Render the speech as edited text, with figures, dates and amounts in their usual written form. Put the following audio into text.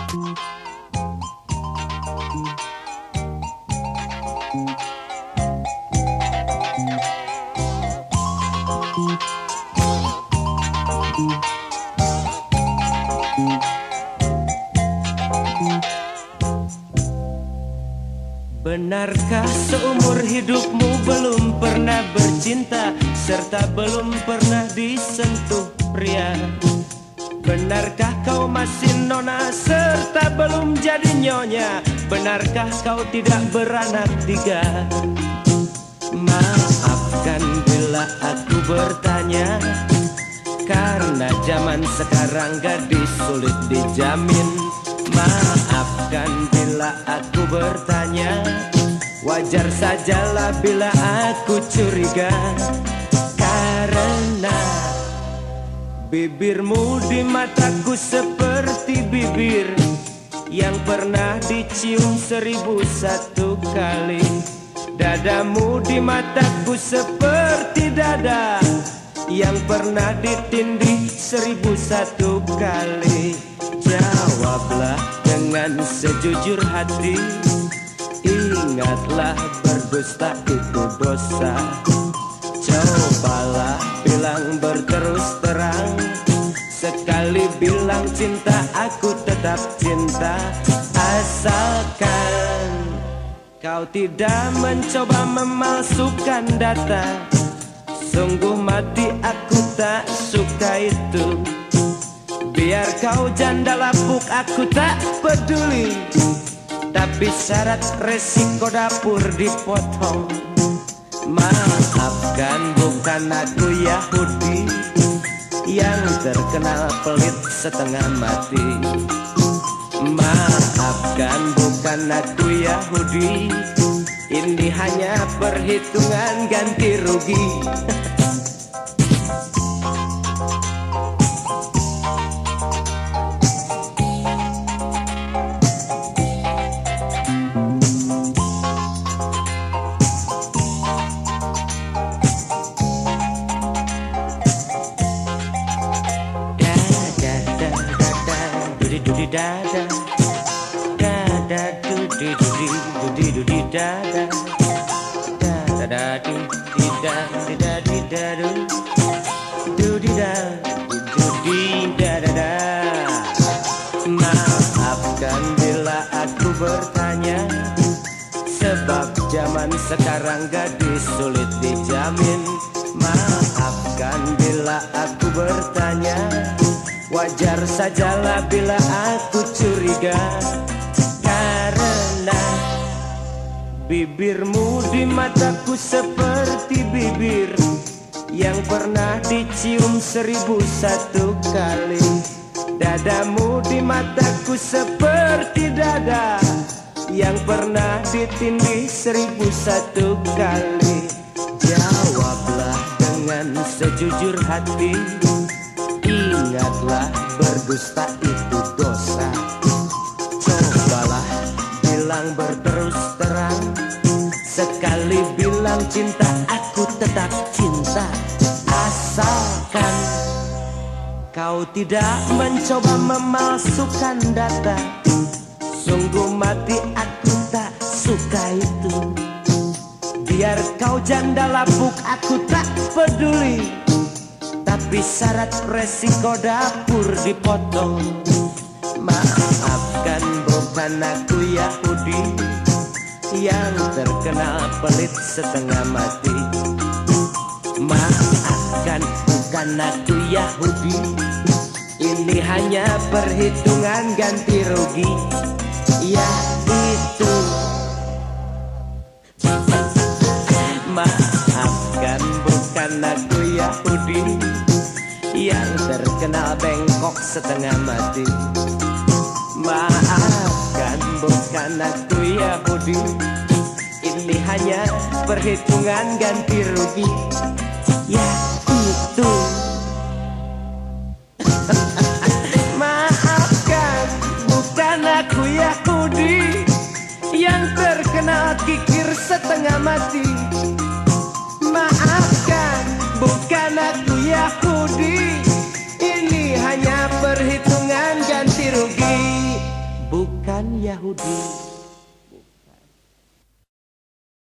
Benarkah seumur hidupmu belum pernah bercinta serta belum pernah disentuh pria? Benarkah kau masih nona serta belum jadi nyonya? Benarkah kau tidak beranak tiga? Maafkan bila aku bertanya, karena zaman sekarang gadis sulit dijamin. Maafkan bila aku bertanya, wajar sajalah bila aku curiga. Karena bibirmu di mataku seperti bibir yang pernah dicium 1001 kali. Dadamu di mataku seperti dada yang pernah ditindih 1001 kali. Jawablah dengan sejujur hati, ingatlah berdusta itu dosa. Cobalah bilang berterus terang, sekali bilang cinta aku tetap cinta. Asalkan kau tidak mencoba memalsukan data. Sungguh mati aku tak suka itu. Biar kau janda lapuk aku tak peduli, tapi syarat resiko dapur dipotong. Maafkan bukan aku Yahudi yang terkenal pelit setengah mati. Maafkan bukan aku Yahudi, ini hanya perhitungan ganti rugi. Dada, dada, dudi, dudi, dudi, dudi, dada, dada, dudi, dudi, dudi, dudi, dudi, dada. Maafkan bila aku bertanya, sebab zaman sekarang gadis sulit dijamin. Maafkan bila aku bertanya, wajar sajalah bila aku curiga. Karena bibirmu di mataku seperti bibir yang pernah dicium 1001 kali. Dadamu di mataku seperti dada yang pernah ditindih 1001 kali. Jawablah dengan sejujur hati, ingatlah berdusta itu dosa. Cobalah bilang berterus terang, sekali bilang cinta aku tetap cinta. Asalkan kau tidak mencoba memalsukan data. Sungguh mati aku tak suka itu. Biar kau janda lapuk aku tak peduli, tapi syarat resiko dapur dipotong. Maafkan bukan aku Yahudi yang terkenal pelit setengah mati. Maafkan bukan aku Yahudi, ini hanya perhitungan ganti rugi. Ya itu. Maafkan bukan aku Yahudi yang terkenal bengkok setengah mati. Maafkan bukan aku Yahudi, ini hanya perhitungan ganti rugi. Ya itu. Maafkan bukan aku Yahudi yang terkenal kikir setengah mati. Maafkan bukan aku Yahudi, ini hanya perhitungan ganti rugi. bukan Yahudi.